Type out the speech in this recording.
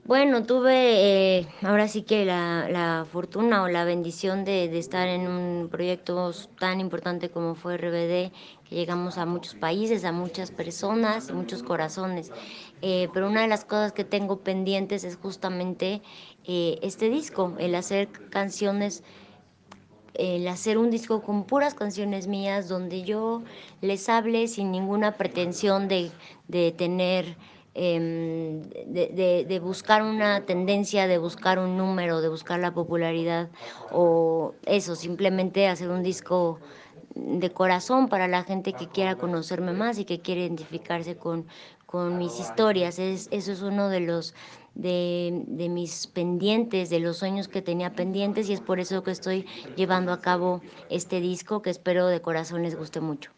Bueno, tuve, ahora sí que la fortuna o la bendición de estar en un proyecto tan importante como fue RBD, que llegamos a muchos países, a muchas personas y muchos corazones. Pero una de las cosas que tengo pendientes es justamente, este disco, el hacer un disco con puras canciones mías, donde yo les hable sin ninguna pretensión de tener, de buscar una tendencia, de buscar un número, de buscar la popularidad o eso, simplemente hacer un disco de corazón para la gente que quiera conocerme más y que quiere identificarse con mis historias. Eso es uno de mis pendientes, de los sueños que tenía pendientes, y es por eso que estoy llevando a cabo este disco que espero de corazón les guste mucho.